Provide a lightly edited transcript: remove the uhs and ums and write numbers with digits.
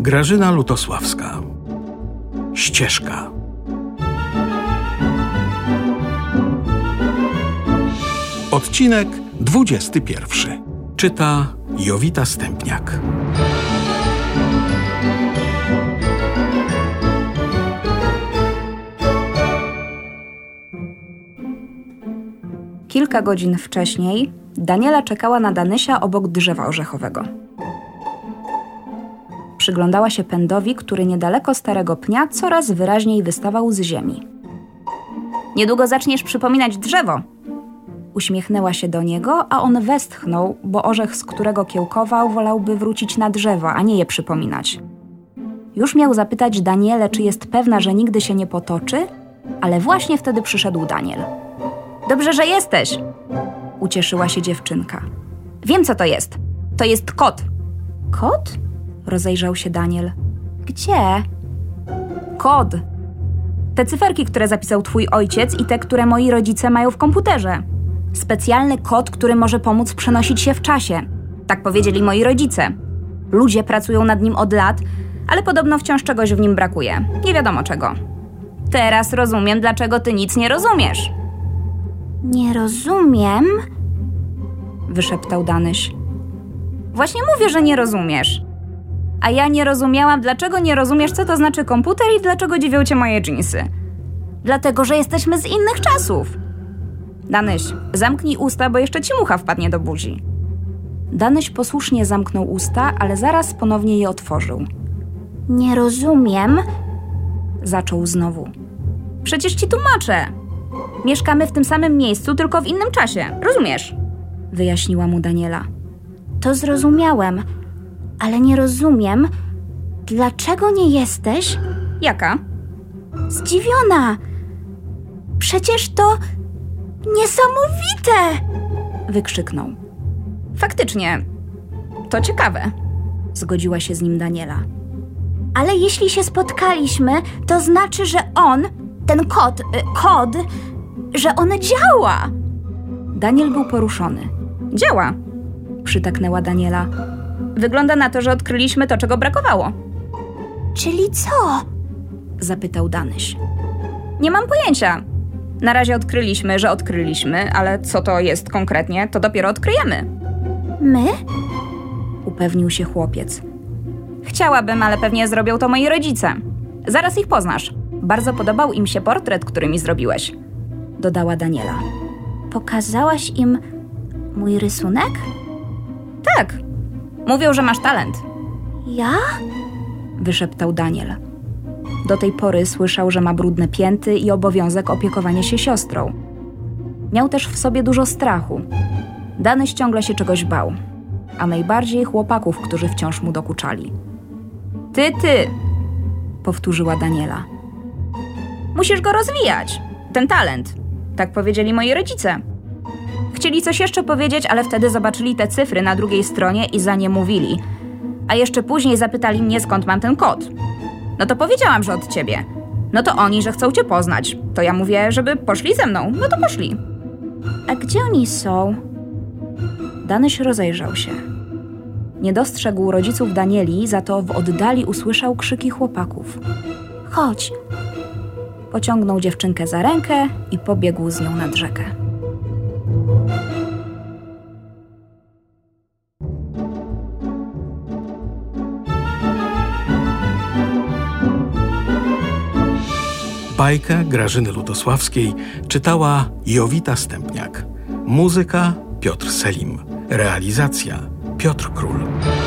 Grażyna Lutosławska. Ścieżka. Odcinek 21. Czyta Jowita Stępniak. Kilka godzin wcześniej Daniela czekała na Danysia obok drzewa orzechowego. Przyglądała się pędowi, który niedaleko starego pnia coraz wyraźniej wystawał z ziemi. Niedługo zaczniesz przypominać drzewo. Uśmiechnęła się do niego, a on westchnął, bo orzech, z którego kiełkował, wolałby wrócić na drzewo, a nie je przypominać. Już miał zapytać Danielę, czy jest pewna, że nigdy się nie potoczy, ale właśnie wtedy przyszedł Daniel. Dobrze, że jesteś, ucieszyła się dziewczynka. Wiem, co to jest. To jest kot. Kot? Rozejrzał się Daniel. Gdzie? Kod. Te cyferki, które zapisał twój ojciec i te, które moi rodzice mają w komputerze. Specjalny kod, który może pomóc przenosić się w czasie. Tak powiedzieli moi rodzice. Ludzie pracują nad nim od lat, ale podobno wciąż czegoś w nim brakuje. Nie wiadomo czego. Teraz rozumiem, dlaczego ty nic nie rozumiesz. Nie rozumiem? Wyszeptał Danyś. Właśnie mówię, że nie rozumiesz. A ja nie rozumiałam, dlaczego nie rozumiesz, co to znaczy komputer i dlaczego dziwią cię moje dżinsy. Dlatego, że jesteśmy z innych czasów. Danyś, zamknij usta, bo jeszcze ci mucha wpadnie do buzi. Danyś posłusznie zamknął usta, ale zaraz ponownie je otworzył. Nie rozumiem, zaczął znowu. Przecież ci tłumaczę. Mieszkamy w tym samym miejscu, tylko w innym czasie. Rozumiesz? Wyjaśniła mu Daniela. To zrozumiałem, ale nie rozumiem, dlaczego nie jesteś... Jaka? Zdziwiona. Przecież to niesamowite! Wykrzyknął. Faktycznie, to ciekawe. Zgodziła się z nim Daniela. Ale jeśli się spotkaliśmy, to znaczy, że on, ten kod, że on działa. Daniel był poruszony. Działa, przytaknęła Daniela. Wygląda na to, że odkryliśmy to, czego brakowało. Czyli co? Zapytał Danyś. Nie mam pojęcia. Na razie odkryliśmy, że odkryliśmy, ale co to jest konkretnie, to dopiero odkryjemy. My? Upewnił się chłopiec. Chciałabym, ale pewnie zrobią to moi rodzice. Zaraz ich poznasz. Bardzo podobał im się portret, który mi zrobiłeś. Dodała Daniela. Pokazałaś im mój rysunek? Tak. Mówią, że masz talent. Ja? Wyszeptał Daniel. Do tej pory słyszał, że ma brudne pięty i obowiązek opiekowania się siostrą. Miał też w sobie dużo strachu. Danyś ciągle się czegoś bał, a najbardziej chłopaków, którzy wciąż mu dokuczali. Ty, powtórzyła Daniela. Musisz go rozwijać, ten talent. Tak powiedzieli moi rodzice. Chcieli coś jeszcze powiedzieć, ale wtedy zobaczyli te cyfry na drugiej stronie i za nie mówili. A jeszcze później zapytali mnie, skąd mam ten kod. No to powiedziałam, że od ciebie. No to oni, że chcą cię poznać. To ja mówię, żeby poszli ze mną. No to poszli. A gdzie oni są? Danyś rozejrzał się. Nie dostrzegł rodziców Danieli, za to w oddali usłyszał krzyki chłopaków. Chodź. Pociągnął dziewczynkę za rękę i pobiegł z nią nad rzekę. Bajkę Grażyny Lutosławskiej czytała Jowita Stępniak. Muzyka Piotr Selim. Realizacja Piotr Król.